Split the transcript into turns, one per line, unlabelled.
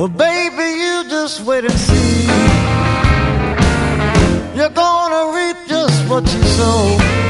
Well, baby, you just wait and see. You're gonna reap just what you sow.